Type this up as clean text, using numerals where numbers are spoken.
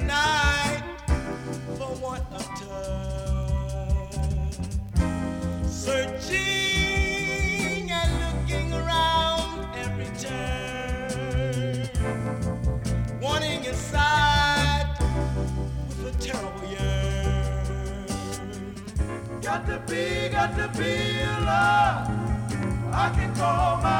night for want of touch. Searching and looking around every turn, wanting inside with a terrible yearn. Got to be, I can call my